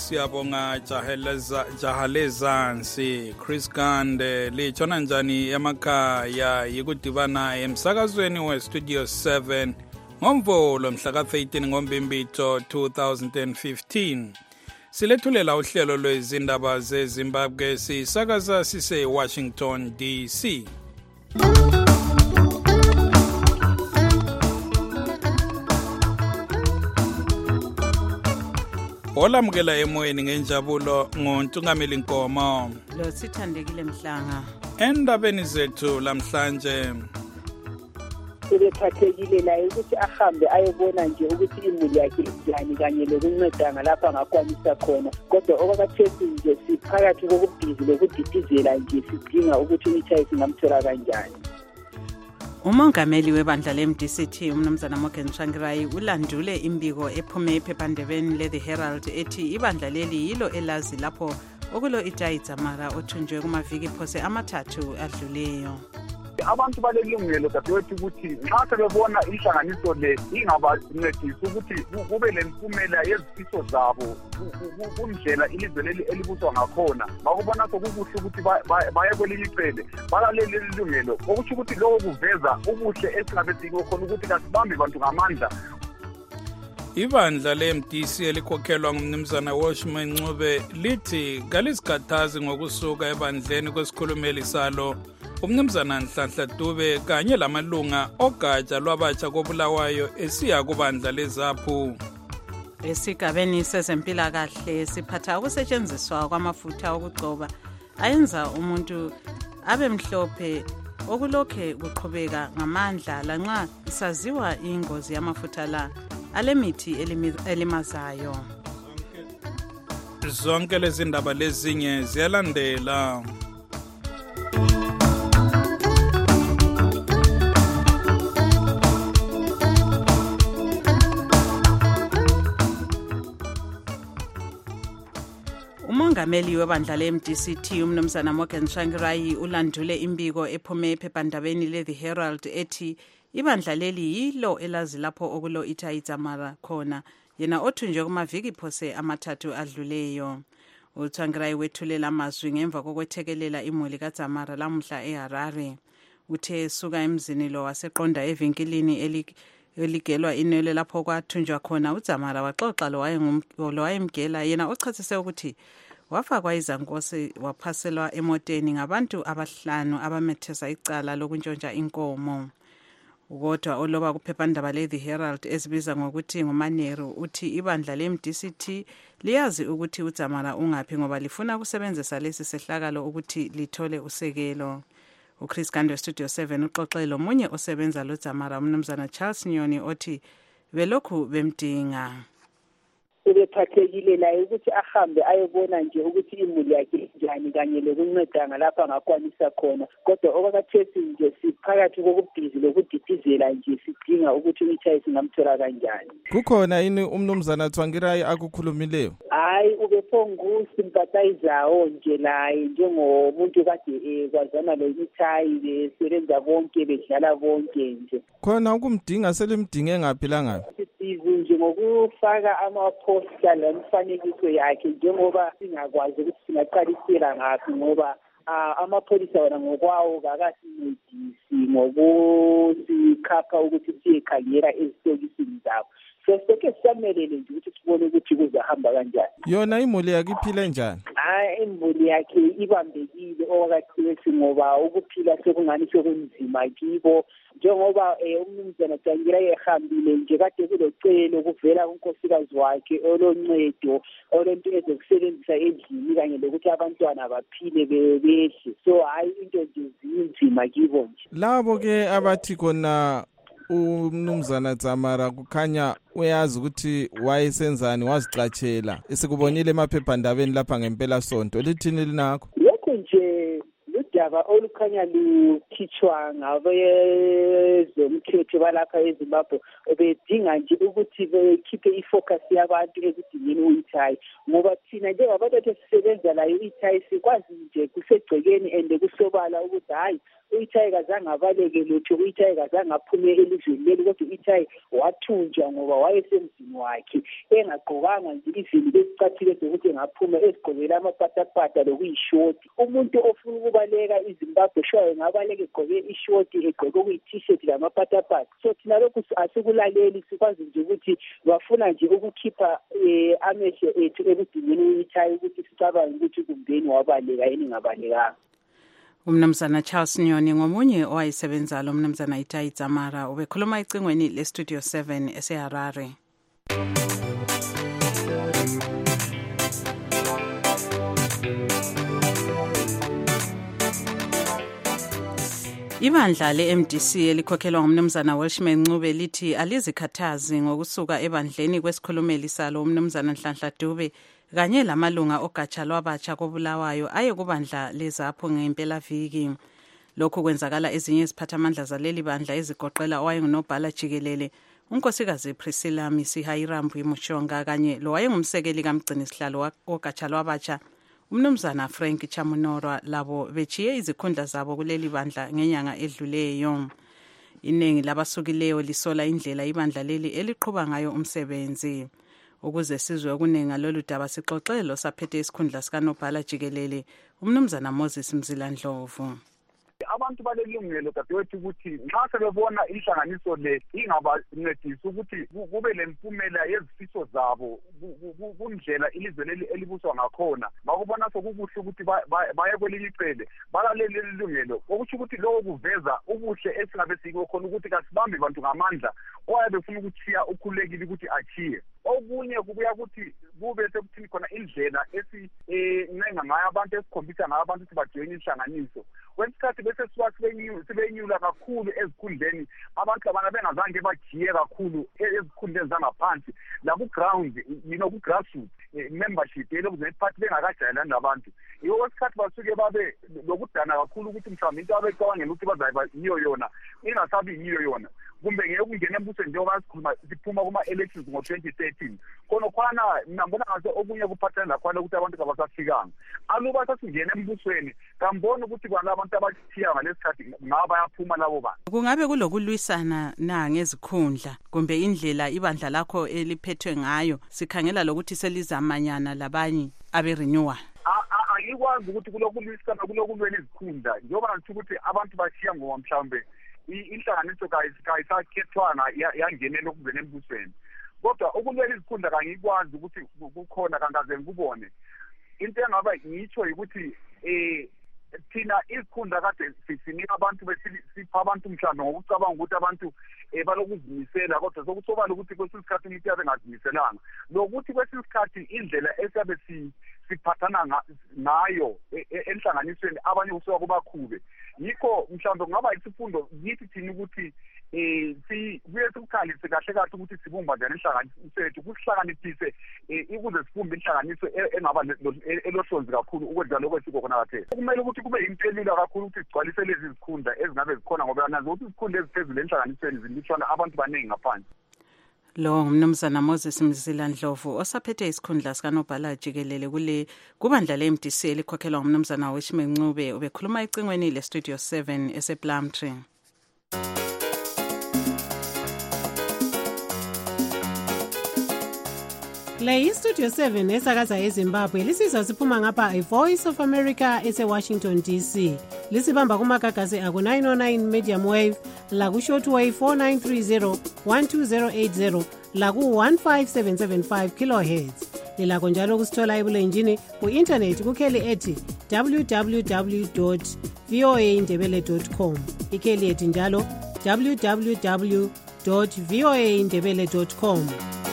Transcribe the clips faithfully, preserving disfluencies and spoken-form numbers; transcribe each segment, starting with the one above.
siyabonga Jahalezansi Chris Gande lichona njani emakhaya yikudibana emsakazweni we Studio seven ngomvulo mhla ka thirteen ngoMbimbitho two thousand fifteen. Silethulela uhlelo lwezindaba zeZimbabwe sisakaza sise Washington D C. Olamukela emoyeni ngenjabulo ngoNtungameli Nkomo. Lo sithandekile Mhlanga. Endabeni zethu lamhlanje sebephathekile la ukuthi ahambe ayebona nje ukuthi imuli yakhe injani kanye lokunceda ngalapha ngakwanisa khona, kodwa okwakhathesi nje siphakathi kokubhizi lokudidizela nje sidinga ukuthi uMichael singamthola kanjani. Umongameli webandla le-M D C T umnumzana Morgan Tsvangirai ulandule imbiko ephume ephephandabeni le-The Herald ethi ibandla leli yilo elazi lapho okulo Itayi Dzamara othunjwe kumaviki phose amathathu adluleyo. Abantu balelungelo dadewethu ukuthi nxa sebebona inhlanganiso le ingabancedisi ukuthi kube lempumela yezifiso zabo kundlela ilizwe leli elibuswa ngakhona, bakubona sokukuhle ukuthi baye kwelinye icele balalele lelungelo, okusho ukuthi lokho kuveza ubuhle esingabe sikokhona ukuthi kasibambe bantu ngamandla. Ibandla le-M D C elikhokhelwa ngumnumzana Washman Ncube lithi kalisikhathazi ngokusuka ebandleni kwesikhulumeli salo umnumzana Nhlanhla Dube kanye lamalunga ogatsha lwabatsha kobulawayo esiya kubandla lezaphu. Esigabeni sezempilakahle siphatha ukusetshenziswa kwamafutha okugcoba ayenza umuntu abe mhlophe okulokhe kuqhubeka ngamandla lanxa isaziwa ingozi yamafutha la alemithi elimazayo. Zonke lezi ndaba lezinye ziyalandela. Umongameli webandla le-M D C T umnumzana Morgan Tsvangirai ulandule imbiko ephume ephephandabeni le-The Herald ethi ibandla leli yilo elazi lapho okulo Itayi Dzamara khona, yena othunjwe kumaviki phose amathathu adluleyo. uTsvangirai wethulela amazwi ngemva kokwethekelela imuli kaDzamara lamuhla eHarare. Uthe suka emzini lo waseqonda evinkilini eligelwa inwele lapho kwathunjwa khona uDzamara waxoxa lo wayemgela, yena ochathise ukuthi wafakwa izankosi waphaselwa emoteni ngabantu abahlanu abamethesa icala lokuntshontsha inkomo. Kodwa oloba kuphephandaba le-The Herald ezibiza ngokuthi nguManeru uthi ibandla le-M D C T liyazi ukuthi uDzamara ungaphi ngoba lifuna ukusebenzisa lesi sehlakalo ukuthi lithole usekelo. uChris Gande Studio seven uxoxelo munye osebenza loDzamara umnumzana Charles Nyoni othi belokhu bemdinga. Sebephathekile la ukuthi ahambe ayebona nje ukuthi imuli yakhe injani kanye lokunceda ngalapha ngakwanisa khona, kodwa okwakhathesi nje siphakathi kokubhizi lokudidizela nje sidinga ukuthi uMichael singamthola kanjani. Kukhona ini umnumzana Tsvangirai akukhulumileyo? Hayi, ubephongusimpathayizayo nje laye njengomuntu kade kwazana lo Michael besebenza bonke bedlala bonke nje. Khona ukumdinga selimdinge ngaphi la ngaphi? Nje ngokufaka amaposta lemfanekiso yakhe njengoba singakwazi ukuthi singaqalisela ngaphi ngoba amapholisa wona ngokwawo kakasincedisi ngokusikhapha ukuthi siyekhangela ezitokisini zabo. So sike sisamelele nje ukuthi sibone ukuthi kuzahamba kanjani. Yona imuli yakhe iphile njani? Hayi, imuli yakhe ibambekile okwakathesi ngoba ukuphila sekungani sokunzima kibo njengoba umnumzana Tsvangirai ehambile nje kade kulocelo kuvela kunkosikazi wakhe oloncedo olento ezokusebenzisa endlini kanye lokuthi abantwana baphile bedle. So hayi into nje zinzima kibo nje. Labo ke abathi khona umnumzana Dzamara kukhanya uyazi ukuthi wayesenzani wazicatshela esikubonile emaphephandabeni lapha ngempela sonto lithini linakho? Lokho nje udaba olukhanya lukhitshwa ngabezomthetho balapha eZimbabwe bedinga nje ukuthi bekhiphe ifocus yabantu ekudingeni u-Itayi, ngoba thina njengabantu esisebenza layo u-Itayi sikwazi nje kusegcekeni ende kusobala ukuthi hayi u-Itayi kazange abaleke lutho, u-Itayi kazange aphume elizweni leli, kodwa u-Itayi wathunjwa ngoba wayesemzini wakhe engagqokanga nje izinto ezicacile zokuthi engaphuma ezigqokela amapatapata lokuyishoti. Umuntu ofuna ukubaleka iZimbabwe shoyo ngabaleka egqoke ishoti egqoke okuyi-t-shirt lamapatapata. So thina lokhu asikulaleli, sikwazi nje ukuthi bafuna nje ukukhipha eh, amehlo ethu ekudingeni u-Itayi ukuthi sicabange ukuthi kumbeni wabaleka yini ngabalekanga. Umnumzana Charles Nyoni ngomunye owayisebenza lo mnumzana Itayi Dzamara ubekhuluma ecingweni le Studio seven eseHarare. Ibandla le-M D C elikhokhelwa ngumnumzana Welshman Ncube lithi alizikhathazi ngokusuka ebandleni kwesikhulumeli salo umnumzana Nhlanhla Dube kanye lamalunga ogatsha lwabatsha kobulawayo aye kubandla lezapho ngempelaviki. Lokhu kwenzakala ezinye iziphathamandla zaleli bandla ezigoqela owayengunobhala jikelele unkosikazi Priscilla Misihayirambu Mushonga kanye lo wayengumsekeli kamgcini sihlalo wogatsha lwabatsha umnumzana Frank Chamunorwa, labo bechiye izikhundla zabo kuleli bandla ngenyanga edluleyo. Iningi labasukileyo lisola indlela ibandla leli eliqhuba ngayo umsebenzi. Ukuze sizwe okunenga lolu daba sixoxelo saphethe isikhundla sikanobhala jikelele umnumzana Moses Mzilandlovu. Abantu balelungelo dadewethu ukuthi nxa sebebona inhlanganiso le ingabancedisi ukuthi kube lempumela yezifiso zabo kundlela ilizwe leli elibuswa ngakhona, bakubona sokukuhle ukuthi baye kwelinye icele balalele lelungelo, okusho ukuthi lokho kuveza ubuhle esingabe sikho khona ukuthi kasibambi bantu ngamandla oyabe ufuna ukuthiya ukhulekile ukuthi achiye. Okunye kubuya ukuthi kube sekuthini khona indlela esi ncenga ngayo abantu esikhombisa ngayo abantu ukuthi bajoyine inhlanganiso. Kwesikhathi bese siwa sibenyula kakhulu ezikhundleni abantu labana bengazange bajiye kakhulu ezikhundleni zangaphansi la ku ground, you know, ku grassroots membership yelokuzwe party bengakajayelani nabantu. Yiwo kwesikhathi basuke babe lokudana kakhulu ukuthi mhlawumbe into abecabangela ukuthi bazayiba yiyo yona ingasabi yiyo yona, kumbe ngeke kungena embusweni njengoba sikhuluma siphuma kuma elections ngo twenty thirteen khona khona nambona ngathi okunye kuphathana lakhona ukuthi abantu abasafikanga aluba sasingena embusweni kambona ukuthi kwana abantu abathiya ngalesikhathi ngaba yaphuma labo bantu. Kungabe kulokulwisana na ngezikhundla kumbe indlela ibandla lakho eliphethwe ngayo sikhangela lokuthi selizamanyana labanye abe renewal? Ayikwazi ukuthi kulokulwisana kulokulwela izikhundla njengoba ngithi ukuthi abantu bathiya ngoba mhlawumbe inhlanganiso kayisakhethwana yangenela ukungena embusweni, kodwa ukulwela izikhundla kangikwazi ukuthi kukhona kangaze ngikubone. Into engaba ngitsho ukuthi eh thina izikhundla kade sinika abantu besipha abantu mhlawumbe ngokucabanga ukuthi abantu balokuzimisela, kodwa sokusobala ukuthi kwesisikhathi umuntu yabe ngazimiselanga lokuthi kwesisikhathi indlela esiyabe siphathana ngayo enhlanganisweni abanye kusuka kubakhube. Yikho mhlawumbe kungaba isifundo yithi thina ukuthi eh si kuye sikukhalise kahle kahle ukuthi sibumba njani inhlanganiso yethu kusihlakaniphise ukuze sibumbe inhlanganiso engaba elohlonzi kakhulu ukwenza lokho esikho kade. Kumele ukuthi kube impelula kakhulu ukuthi sigcwalise lezi zikhundla ezingabe zikhona ngoba nazo ukuthi izikhundla eziphezulu enhlanganisweni zilishwana abantu baningi ngaphandle. Lo ngumnumzana Moses Mzilandlovu osaphethe isikhundla sikanobhala jikelele kule kubandla le-M D C elikhokhelwa ngumnumzana Welshman Ncube ubekhuluma ecingweni le Studio seven esePlumtree. Le yi-Studio seven esakaza eZimbabwe lisizwa siphuma ngapha i-Voice of America ese-Washington D C. Lisibamba kumagagasi aku nine oh nine medium wave, laku shortwave four nine three zero, one two zero eight zero, laku one five seven seven five kilohertz. Lilakho njalo kusithola ebulenjini ku-internet kukheli ethi w w w dot v o a ndebele dot com. Ikheli ethi njalo w w w dot v o a ndebele dot com.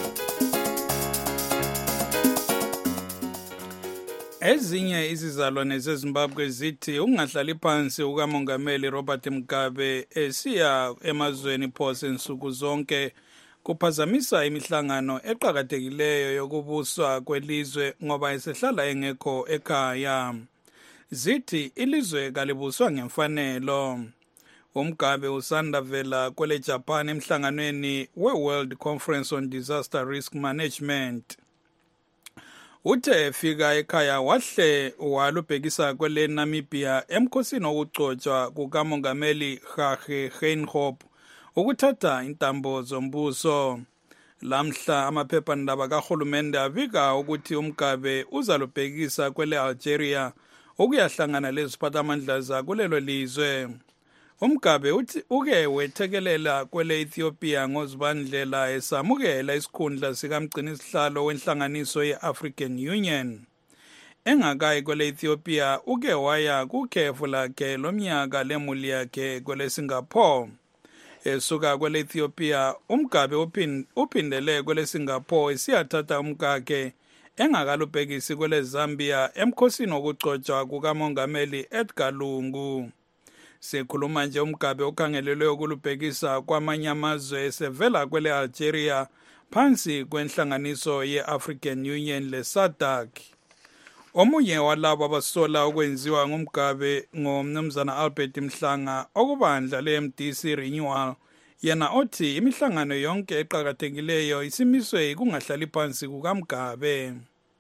Ezinye izizalwane zeZimbabwe zithi ungahlali phansi ukamongameli Robert Mugabe esiya emazweni phose insuku zonke kuphazamisa imihlangano eqhakathekileyo yokubuswa kwelizwe ngoba esehlala engekho ekhaya. zithi ilizwe kalibuswa ngemfanelo. Umgabe usanda vela kwele Japan emhlanganweni we-World Conference on Disaster Risk Management. Uthe fika ekhaya wahle walubhekisa kwele Namibia emkhosini wokugcotshwa kukamongameli Hage Geingob ukuthatha intambo zombuso. Lamhla amaphephandaba kahulumende abika ukuthi umgabe uzalubhekisa kwele Algeria ukuyahlangana leziphathamandla zakulelo lizwe. Umgabe uthi uke wethekelela kwele Ethiopia ngozibandlela esamukela isikhundla sikamgcinisihlalo wenhlanganiso ye-African Union. Engakayi kwele Ethiopia uke waya kukhefu lakhe lomnyaka lemuli yakhe kwele Singapore. Esuka kwele Ethiopia umgabe uphindele kwele Singapore esiyathatha umkakhe engakalubhekisi kwele Zambia emkhosini wokugcotshwa kukamongameli Edgar Lungu. Sikhuluma nje umgabe okhangelelwe ukulubhekisa kwamanye amazwe esevela kwele Algeria phansi kwenhlanganiso ye-African Union le S A D C. Omunye walabo abasola okwenziwa ngumgabe ngomnumzana Albert Mhlanga okubandla le-M D C Renewal yena othi imihlangano yonke eqhakathekileyo isimiswe kungahlali phansi kukamgabe.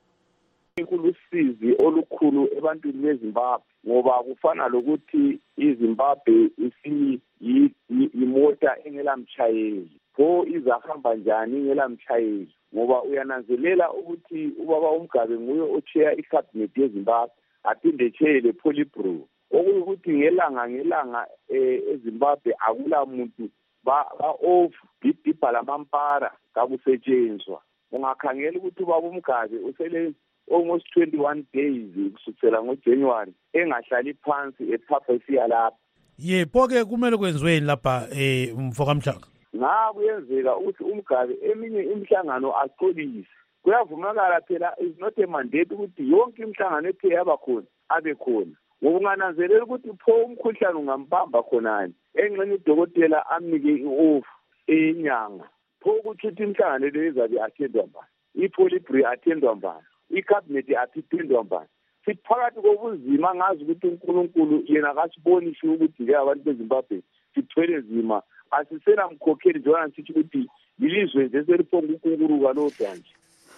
Kulusizi olukhulu ebantwini beZimbabwe ngoba kufana lokuthi iZimbabwe isi imota engelamtshayeli pho izahamba njani engelamtshayeli ngoba uyananzelela ukuthi ubaba umgabe nguye ochair icabinet yeZimbabwe aphinde chair le Politburo okuthi ngelanga ngelanga eZimbabwe akula muntu ba off dibhala mampara kakusetshenzwa ungakhangela ukuthi ubaba umgabe usele almost twenty-one days kusukela ngoJanuary engahlali phansi ephapha esiya lapha. Yebo ke kumele kwenziweni lapha eh umfoka Mhlanga. Ngakuyenzeka ukuthi umgabe eminye imihlangano axolise. Kuyavumekala phela is not a mandate ukuthi yonke imihlangano ethe yaba khona abe khona. Ngokungananzelela ukuthi pho umkhuhlane ungambamba khonani. Engxenye udokotela amnike i-off enyanga. Pho ukuthi imihlangano le izabe attendwa mbani. iPolitburo attendwa mbani. icabinet aphindwa mbani. Siphakathi kobuzima ngazi ukuthi uNkulunkulu yena akasibonisi ukuthi ke abantu beZimbabwe sithwele nzima asisela mkhokheli njengoba sithi ukuthi ilizwe nje seriphonga ukunkuruka lodwa nje.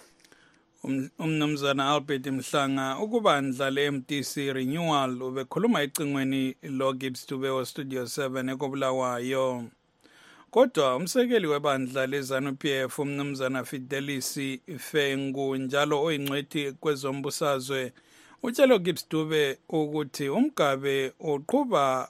Umnumzana Albert Mhlanga ukubandla le-M D C Renewal ubekhuluma ecingweni lo Gibbs Dube Studio seven ekobulawayo. Kodwa umsekeli webandla leZANU-P F umnumzana Fidelis Fengu njalo oyingcwethi kwezombusazwe utshelo Gibbs Dube ukuthi umgabe uqhuba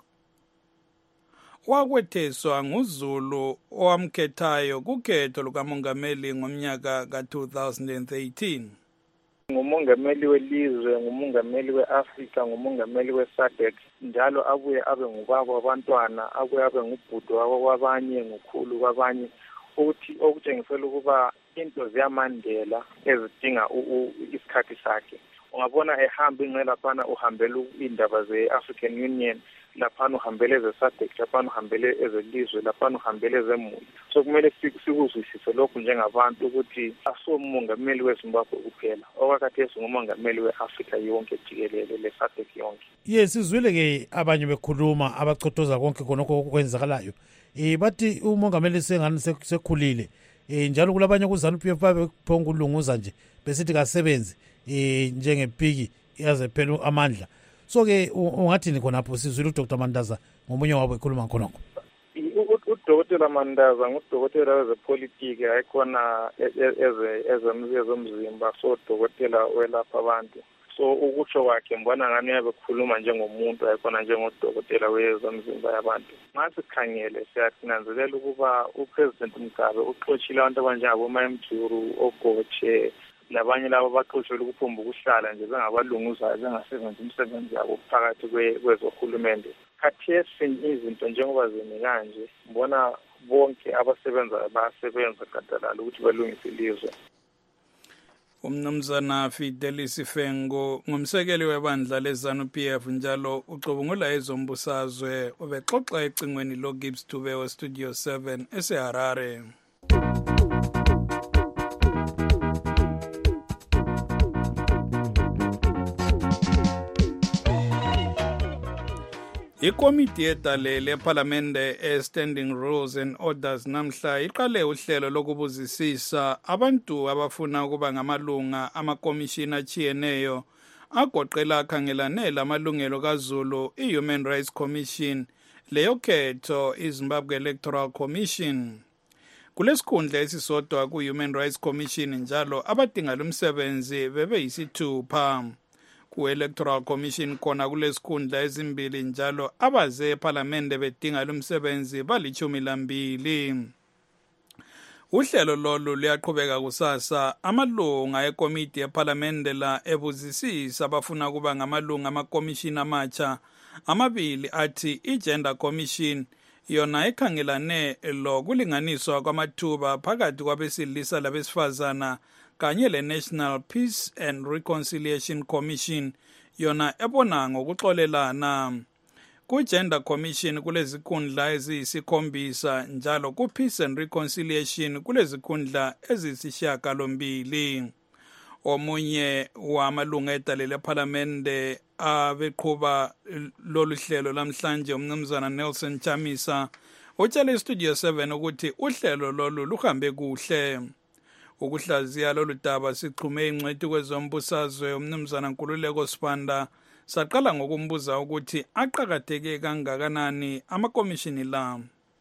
wakwetheswa nguZulu owamkhethayo kukhetho lukamongameli ngomnyaka ka two thousand thirteen. Ngumongameli welizwe, ngumongameli weAfrika, ngumongameli we-S A D C, njalo abuye abe ngubaba wabantwana, abuye abe ngubhudo wabanye, ngukhulu kwabanye, ukuthi okutshengisela ukuba into ziyamandela ezidinga isikhathi sakhe. Ungabona ehamba ingqe laphana uhambela indaba ze-African Union, laphana uhambele eze-S A D C, laphana uhambele ezelizwe, laphana uhambele ezemuli. So kumele sikuzwisise lokhu njengabantu ukuthi asomongameli weZimbabwe kuphela, okwakhathesi ngumongameli we-Afrika yonke jikelele le-S A D C yonke. Yes, sizwile ke abanye bekhuluma abachothoza konke khonokho okwenzakalayo. Eh bathi umongameli sengani sekhulile. Eh njalo kulabanye kuZANU-P F babephonga ulunguza nje besithi kasebenzi eh njengepiki yaze phela amandla. So ke ungathini khonapho sizwile uDr Mandaza ngomunye wabo ekhuluma khonokho. uDokotela Mandaza ngudokotela wezepolitiki ayikhona eze ezomzimba, so dokotela welapha abantu. So ukutsho kwakhe mbona ngani yabekhuluma njengomuntu ayikhona njengodokotela wezomzimba yabantu. Masikhangele siyananzelela ukuba uPresident Mugabe uxoshile abantu abanjengabo Mayimjuru, Ogoche, labanye labo baxotshelwe ukuphomba ukuhlala nje bengabalunguzayo bengasebenzi umsebenzi yabo phakathi kwezohulumende. Khathesi izinto njengoba zimi kanje mbona bonke abasebenza basebenza gadalala ukuthi balungise ilizwe. Umnumzana Fidelis Fengu ngumsekeli webandla leZANU-P F njalo ucubungula ezombusazwe ubexoxa ecingweni lo Gibbs Dube Studio seven eseHarare. Ikomiti yedale lePhalamende e-Standing Rules and Orders namhla iqale uhlelo lokubuzisisa abantu abafuna ukuba ngamalunga amakomishini achiyeneyo agoqela akhangelane lamalungelo kaZulu i-Human Rights Commission leyo khetho iZimbabwe Electoral Commission. Kulesikhundla esisodwa ku-Human Rights Commission njalo abadinga lumsebenzi bebe yisithupha. Ku-Electoral Commission khona kulesikhundla ezimbili njalo abaze ePhalamende bedinga lumsebenzi balichumi lambili. Uhlelo lolu luyaqhubeka kusasa amalunga ekomiti yePhalamende la ebuzisisa abafuna kuba ngamalunga amakomishini amatsha amabili athi i-Gender Commission yona ekhangelane lo kulinganiswa kwamathuba phakathi kwabesilisa labesifazana kanye le-National Peace and Reconciliation Commission yona ebona ngokuxolelana. Ku-Gender Commission kulezikhundla eziyisikhombisa njalo ku-Peace and Reconciliation kulezikhundla eziyisishiyagalombili. Omunye wamalunga edale lePhalamende abeqhuba lolu hlelo lamhlanje umnumzana Nelson Chamisa utshele iStudio seven ukuthi uhlelo lolu luhambe kuhle. Ukuhlaziya lolu daba sixhume ingcwethi kwezombusazwe umnumzana Nkululeko Sibanda saqala ngokumbuza ukuthi aqhakatheke kangakanani amakomishini la.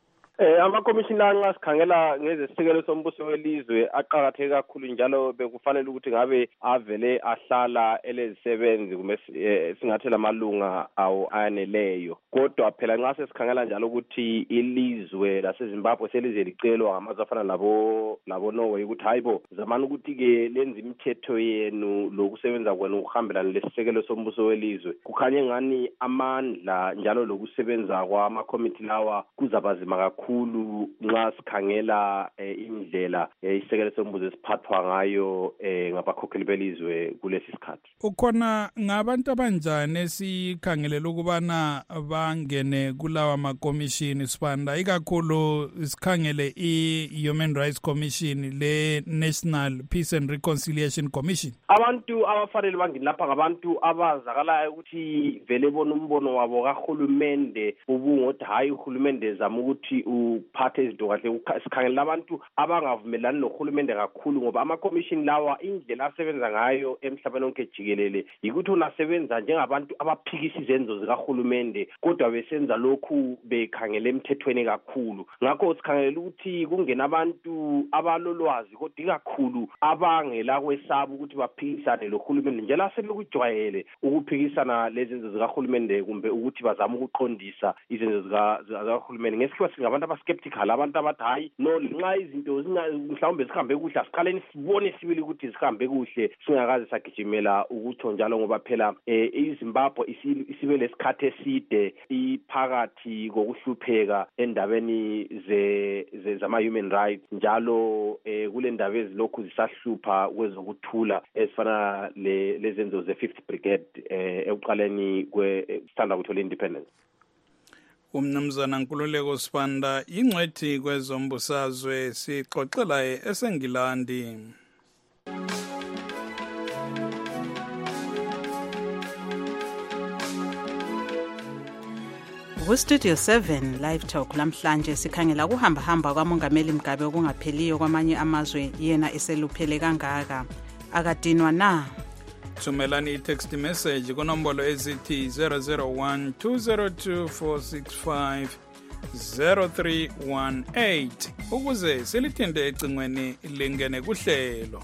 Eh amakomishini la nxa sikhangela ngezesekelo sombuso welizwe aqhakatheke kakhulu njalo bekufanele ukuthi ngabe avele ahlala elezisebenzi kumbe singathela amalunga awo ayaneleyo. Kodwa phela nxa sesikhangela njalo ukuthi ilizwe laseZimbabwe selize licelwa ngamazwe afana labo labo Norway ukuthi hayibo zamani ukuthi ke lenza imithetho yenu lokusebenza kwenu ukuhambelana lesisekelo sombuso welizwe. Kukhanye ngani amandla njalo lokusebenza kwama committee lawa kuzabazima kakhulu nxa sikhangela indlela isekelo sombuso esiphathwa ngayo ngabakhokheli belizwe kulesi sikhathi. Ukhona ngabantu abanjani esikhangelela ukubana bangene kulawa makomishini Sibanda ikakhulu sikhangele i-Human Rights Commission le-National Peace and Reconciliation Commission? Abantu abafanele bangene lapha ngabantu abazakalayo ukuthi vele bona umbono wabo kahulumende ubungothi hayi uhulumende zama ukuthi uphathe izinto kahle. Sikhangela abantu abangavumelani nohulumende kakhulu ngoba amakomishini lawa indlela asebenza ngayo emhlabeni wonke jikelele yikuthi unasebenza njengabantu abaphikisa izenzo zikahulumende kodwa besenza lokhu bekhangela emthethweni kakhulu. Ngakho sikhangelela ukuthi kungena abantu abalolwazi kodwa kakhulu abangela kwesaba ukuthi baphikisane lohulumende njalo sebekujwayele ukuphikisana lezenzo zikahulumende kumbe ukuthi bazama ukuqondisa izenzo zikahulumende. Ngesikhathi singabantu abaskeptical abantu abathi hayi no nxa izinto mhlawumbe sihambe kuhle asiqaleni sibone sibili ukuthi sihambe kuhle singakaze sagijimela ukutho njalo ngoba phela iZimbabwe isibe lesikhathi eside iphakathi kokuhlupheka endabeni ze zama human rights njalo kule ndaba ezilokhu zisahlupha kwezokuthula ezifana lezenzo ze fifth Brigade ekuqaleni kwesithanda ukuthola independence. Umnumzana Nkululeko Sibanda ingcwethi kwezombusazwe sixoxela eSengilandi. Ku-Studio seven Live Talk lamhlanje sikhangela ukuhamba hamba kwaMongameli Mugabe okungapheliyo kwamanye amazwe yena eseluphele kangaka akadinwa na. Thumelani i-text message kunombolo ezithi zero zero one two zero two four six five zero three one eight ukuze silithinde ecingweni lingene kuhlelo.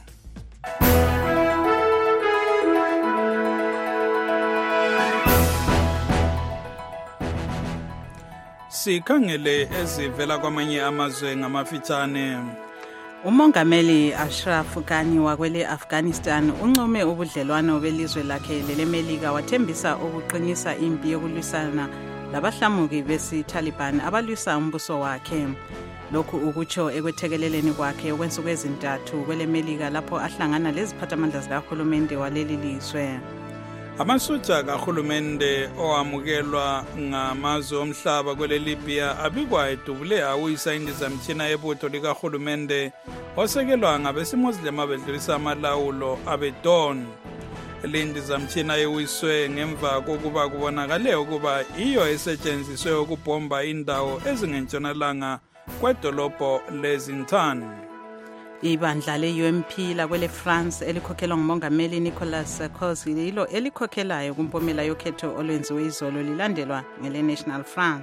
Sikhangele ezivela kwamanye amazwe ngamafitshane. Umongameli Ashraf Ghani wakwele Afghanistan uncome ubudlelwano belizwe lakhe lelemelika wathembisa ukuqinisa impi yokulwisana labahlamuki besi-Taliban abalwisa umbuso wakhe. Lokhu ukutsho ekwethekeleleni kwakhe okwensuku ezintathu kwelemelika lapho ahlangana leziphathamandla zikahulumende waleli lizwe. Amasotsha kahulumende owamukelwa ngamazwe omhlaba kwele Libya abikwa edubule awuyisa indizamtshina yebutho likahulumende osekelwa ngabesimozilema bedlulisa amalawulo abeDon. Lindi zamtshina yewiswe ngemva kokuba kubonakale ukuba iyo esetshenziswe ukubhomba indawo ezingentshonalanga kwedolobho leZintan. Ibandla le-U M P lakwele France elikhokhelwa ngumongameli Nicolas Sarkozy yilo elikhokhelayo kumpumela yokhetho olwenziwe izolo lilandelwa ngele National Front.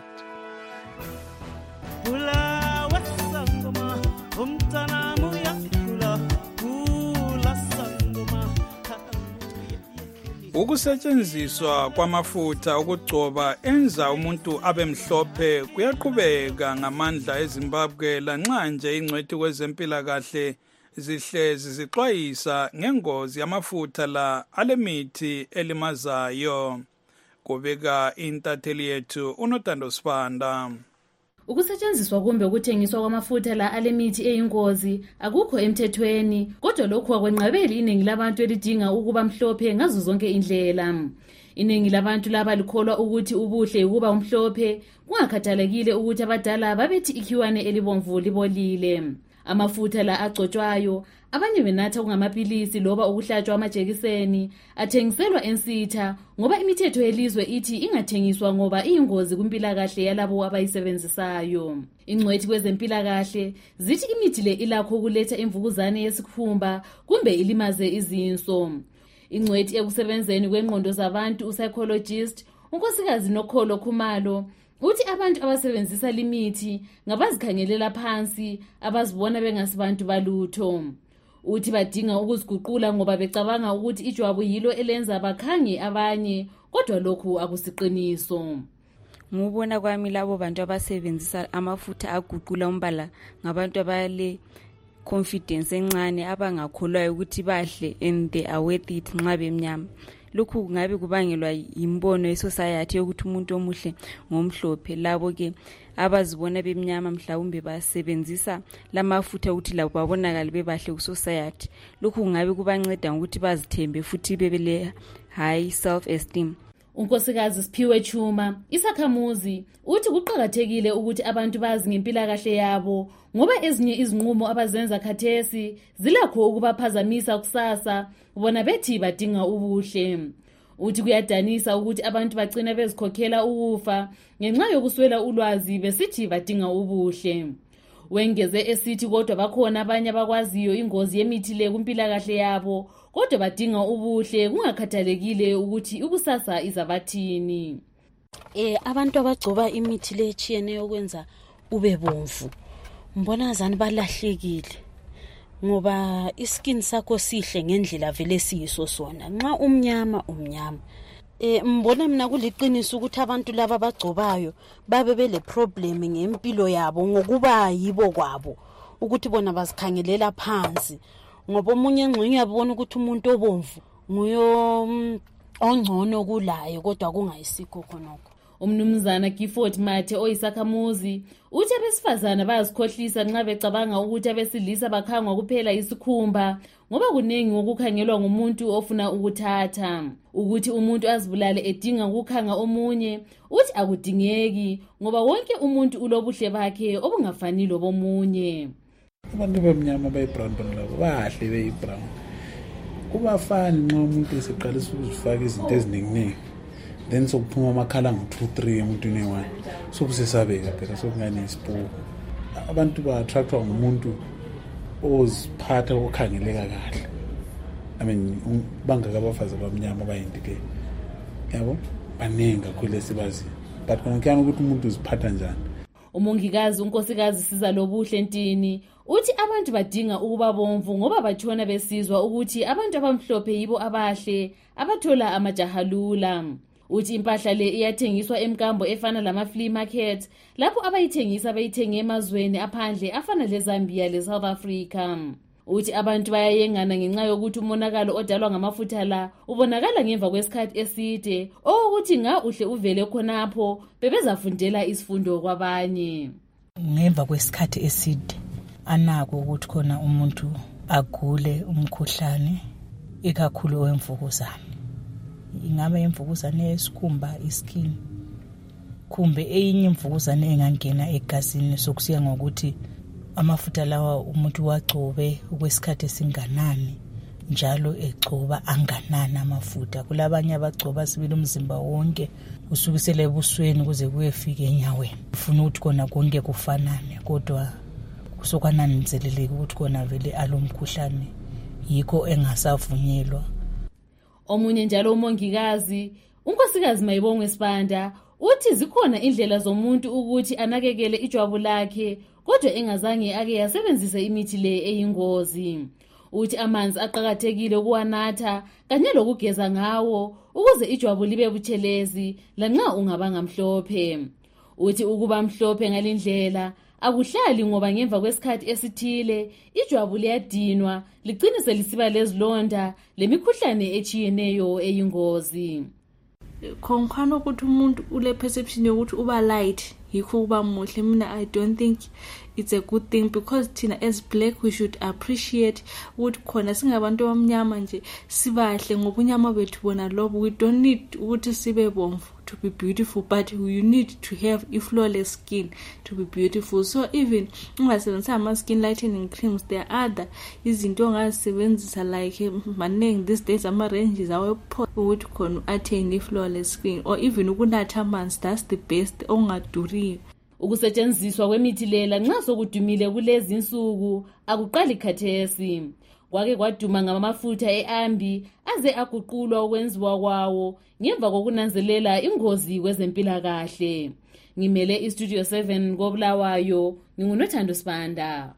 Ukusetshenziswa kwamafutha okugcoba enza umuntu abe mhlophe kuyaqhubeka ngamandla eZimbabwe lanxa nje ingcwethi kwezempilakahle zihlezi zixwayisa ngengozi yamafutha la alemithi elimazayo. Kubika intatheli yethu uNotando Sibanda. Ukusetshenziswa kumbe ukuthengiswa kwamafutha la alemithi eyingozi akukho emthethweni, kodwa lokhu akwenqabeli iningi labantu elidinga ukuba mhlophe ngazo zonke indlela. Iningi labantu laba likholwa ukuthi ubuhle ukuba umhlophe, kungakhathalekile ukuthi abadala babethi ikhiwane elibomvu libolile. Amafutha la agcotshwayo, abanye benatha kungamapilisi loba ukuhlatshwa amajekiseni, athengiselwa ensitha ngoba imithetho yelizwe ithi ingathengiswa ngoba iyingozi kumpilakahle yalabo abayisebenzisayo. Ingcwethi kwezempilakahle zithi imithi le ilakho ukuletha imvukuzane yesikhumba kumbe ilimaze izinso. Ingcwethi ekusebenzeni kwengqondo zabantu, psychologist unkosikazi Nokholo Khumalo uthi abantu abasebenzisa limithi ngabazikhangelela phansi, abazibona bengasibantu balutho. Uthi badinga ukuziguqula ngoba becabanga ukuthi ijwabu yilo elenza bakhange abanye, kodwa lokhu akusiqiniso. Ngubona kwami labo bantu abasebenzisa amafutha aguqula umbala ngabantu abale confidence encane abangakholwayo ukuthi bahle and they are worth it nxa bemnyama. Lokhu kungabe kubangelwa imbono yesociety yokuthi umuntu omuhle ngomhlophe. Labo ke abazibona bemnyama mhlawumbe basebenzisa lamafutha ukuthi labo babonakala bebahle kusociety. Lokhu kungabe kubanceda ukuthi bazithembe futhi bebele high self esteem. Unkosikazi Siphiwe Chuma isakhamuzi uthi kuqhakathekile ukuthi abantu bazi ngempilakahle yabo ngoba ezinye izinqumo abazenza khathesi zilakho ukubaphazamisa kusasa, bona bethi badinga ubuhle. Uthi kuyadanisa ukuthi abantu bagcina bezikhokhela ukufa ngenxa yokuswela ulwazi besithi badinga ubuhle. Wengeze esithi kodwa bakhona abanye abakwaziyo ingozi yemithi le kumpilakahle yabo, kodwa badinga ubuhle kungakhathalekile ukuthi ukusasa izabathini. Eh abantu abagcoba imithi le etshiyeneyo okwenza ube bomvu, mbona azani balahlekile ngoba iskin sakho sihle ngendlela vele siyiso sona, nxa umnyama umnyama. Eh mbona mina kuliqiniso ukuthi abantu laba bagcobayo babe bele problem ngempilo yabo ngokuba yibo kwabo ukuthi bona bazikhangelela phansi, ngoba omunye ngxenye yabona ukuthi umuntu obomvu nguyo ongcono kulayo kodwa kungayisikho khonokho. Umnumzana Gifford Mathe oyisakhamuzi uthi abesifazana bayazikhohlisa nxa becabanga ukuthi abesilisa bakhangwa kuphela isikhumba ngoba kuningi ukukhangelwa ngumuntu ofuna ukuthatha. Ukuthi umuntu azibulale edinga ukukhanga omunye uthi akudingeki ngoba wonke umuntu ulobuhle bakhe obungafani lobomunye. Abantu bemnyama bayi-brown labo bahle beyi-brown. Kubafani nxa umuntu eseqalisa ukuzifaka izinto eziningi then sokuphuma amakhala ngo-two three emntwini one sokusesabeka phela sokungani isipuku. Abantu ba-attractwa ngumuntu oziphatha okhangeleka kahle. I mean bangaka abafazi abamnyama bayindileyo yabo baningi kakhulu esibaziyo, but konke ukuthi umuntu uziphatha njani. Umongikazi unkosikazi Sizalobuhle Ntini uthi abantu badinga ukuba bomvu ngoba batshona besizwa ukuthi abantu abamhlophe yibo abahle abathola amajahalula. Uthi impahla le iyathengiswa emkambo efana lama flea market lapho abayithengisa bayithenge emazweni aphandle afana leZambia leSouth Africa. Uthi abantu bayayengana ngenxa yokuthi umonakalo odalwa ngamafutha la ubonakala ngemva kwesikhathi eside, okuthi nga uhle uvele khonapho bebezafundela isifundo kwabanye. Ngemva kwesikhathi eside anako ukuthi khona umuntu agule umkhuhlane ikakhulu wemvukuzane. Ingabe imvukuzane yesikhumba iskin kumbe eyinye imvukuzane engangena egazini, sokusiya ngokuthi amafutha lawa umuntu wagcobe okwesikhathi esinganani njalo egcoba anganani amafutha. Kulabanye abagcoba sibili umzimba wonke usukisele ebusweni kuze kuyefika enyaweni. Ufuna ukuthi kona konke kufanane, kodwa kusokwananzeleleka ukuthi kona vele alomkhuhlane, yikho engasavunyelwa. Omunye njalo umongikazi unkosikazi Mayibongwe Sibanda uthi zikhona indlela zomuntu ukuthi anakekele ijwabu lakhe kodwa engazange ake yasebenzisa imithi le eyingozi. Uthi amanzi aqhakathekile ukuwanatha kanye lokugeza ngawo ukuze ijwabu libe butshelezi lanxa ungabanga mhlophe. Uthi ukuba mhlophe ngalindlela akuhlali ngoba ngemva kwesikhathi esithile ijwabu liyadinwa ligcine selisiba lezilonda lemikhuhlane echiyeneyo eyingozi. Konkhana ukuthi umuntu ule perception yokuthi uba light yikho kuba muhle, mina I don't think it's a good thing, because thina as black we should appreciate ukuthi khona singabantu abamnyama nje sibahle ngoba unyama bethu bona lobo. We don't need ukuthi sibe bomvu to be beautiful, but you need to have a flawless skin to be beautiful. So even ungasebenzisa ama skin lightening creams, there are other izinto ongasebenzisa like maningi these days ama ranges awe ukuthi khona attain a flawless skin, or even ukunatha amanzi, that's the best ongaduri. Ukusetshenziswa kwemithi lela nxa sokudumile kulezi insuku akuqali khathesi. Kwake kwaduma ngamafutha eambi aze aguqulwa ukwenziwa kwawo ngemva kokunanzelela ingozi kwezempilakahle. Ngimele iStudio seven koBulawayo, nginguNothando Sibanda.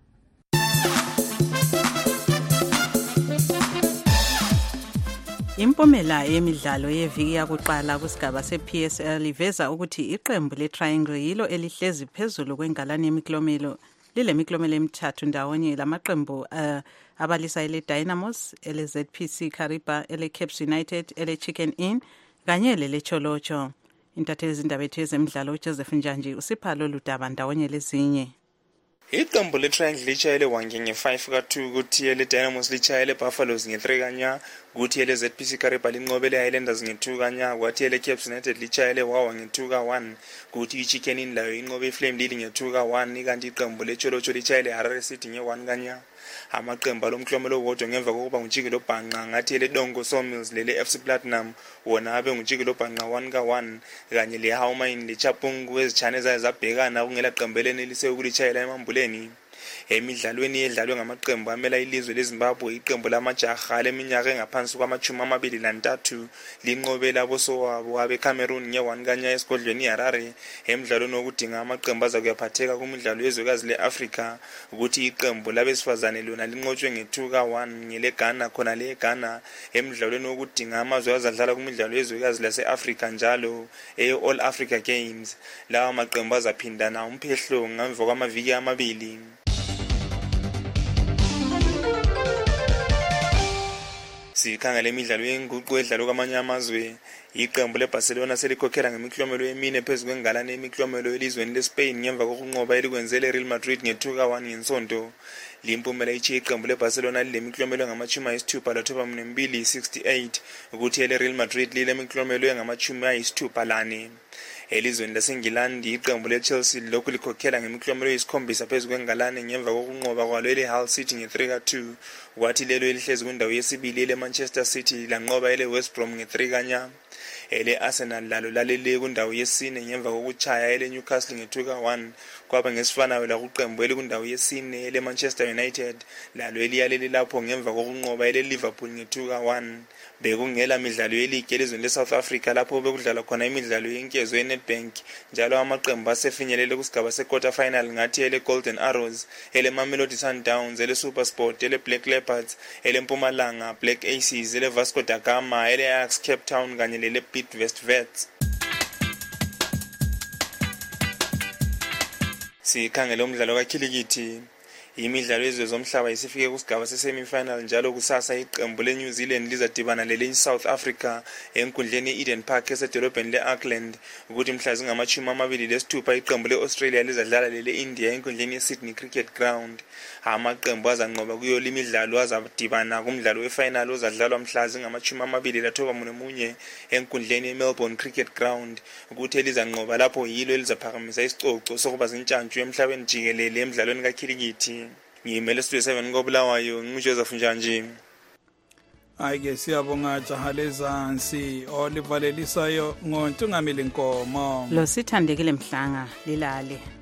Impumela yemidlalo yeviki yakuqala kusigaba se-P S L iveza ukuthi iqembu le-Triangle yilo elihlezi phezulu kwengalane yemiklomelo lilemiklomelo emithathu ndawonye. Lamaqembu uh, abalisa ele Dynamos, ele Z P C Kariba, ele Caps United, ele Chicken Inn kanye lele Cholocho. Intatheli izindaba ethu ezemidlalo uJoseph Njanji usipha lolu daba ndawonye lezinye. Iqembu le-Triangle litshayele Wange nge-five ka two, kuthi ele Dynamos litshayele Buffaloes nge-three kanya, kuthi ele Z P C Kariba linqobele Highlanders nge-two kanya, kwathi ele Caps United litshayele Wawa nge-two ka one, kuthi iChicken Inn layo inqobe iFlame Lily nge-two ka one, ikanti iqembu leCholocho litshayele Harare City nge-one kanya. Amaqembu alomklomelo wodwa ngemva kokuba nguJikelo Bhanqa ngathi ele Dongo Sawmills lele F C Platinum wona abe nguJikelo Bhanqa one ka one, kanye le Haumain leChapungu ezitshane zayo zabhekana kungela qembu elenelise ukulitshayela emambuleni. Emidlalweni edlalwe ngamaqembu amela ilizwe leZimbabwe, iqembu lamajaha leminyaka engaphansi kwamachumi amabili nantathu linqobela abosowabo abeCameroon nge-one kanya esigodlweni iHarare emidlalweni wokudinga amaqembu aza kuyaphatheka kumidlalo yezwekazi le-Afrika, ukuthi iqembu labesifazane lona linqotshwe nge-two ka one ngeleGhana khona le eGhana emidlalweni wokudinga amazwe azadlala kumidlalo yezwekazi lase-Afrika njalo e-All Africa Games. Lawa maqembu azaphindana umphehlo ngemva kwamaviki amabili. Sikhangele imidlalo yenguqu edlalwa kwamanye amazwe. Iqembu leBarcelona selikhokhela ngemiklomelo emine phezu kwengalane yemiklomelo elizweni leSpain ngemva kokunqoba elikwenzele Real Madrid nge-two ka one ngensonto. Limpumela ichi iqembu leBarcelona lilemiklomelo ngamachumi ayisithupha lathoba mbili sixty-eight, ukuthi ele Real Madrid lilemiklomelo engamachumi ayisithupha lane. Elizweni laseNgilandi iqembu leChelsea lokhu likhokhela ngemiklomelo eyisikhombisa phezu kwengalane ngemva kokunqoba kwalo ele Hull City nge-three ka two, kwathi lelo elihlezi kwindawo yesibili ele Manchester City lanqoba ele West Brom nge-three kanya. Ele Arsenal lalo lalele kundawo yesine ngemva kokuchaya ele Newcastle nge-two ka one, kwaba ngesifanayo la kuqembu elikundawo yesine ele Manchester United lalo eliyaleli lapho ngemva kokunqoba ele Liverpool nge-two ka one. Bekungela midlalo yeligi elizweni leSouth Africa lapho bekudlala khona imidlalo yenkezo yeNedbank, njalo amaqembu asefinyelele kusigaba se-quarter final ngathi ele Golden Arrows, ele Mamelodi Sundowns, ele SuperSport, ele Black Leopards, ele Mpumalanga Black Aces, ele Vasco da Gama, ele Ajax Cape Town kanye lele Bidvest Wits. Sikhangele umdlalo kakhilikithi. Imidlalo yezwe zomhlaba isifike kusigaba se-semi-final njalo kusasa iqembu le-New Zealand lizadibana lele-South Africa enkundleni e-Eden Park esedolobheni le-Auckland, ukuthi mhla zingamachumi amabili lesithupha iqembu le-Australia lizadlala lele-India enkundleni ye-Sydney Cricket Ground. Amaqembu azanqoba kuyo limidlalo azadibana kumdlalo we-final ozadlalwa mhla zingamachumi amabili lathoba munye enkundleni ye-Melbourne Cricket Ground, ukuthi elizanqoba lapho yilo elizaphakamisa isicoco sokuba zintshantshu emhlabeni jikelele emidlalweni kakhilikithi. Ngimele Studio seven koBulawayo, ngiJoseph Njanji. hayi ke siyabonga jaha lezansi olivalelisayo ngontungameli nkomo lo sithandekile mhlanga lilale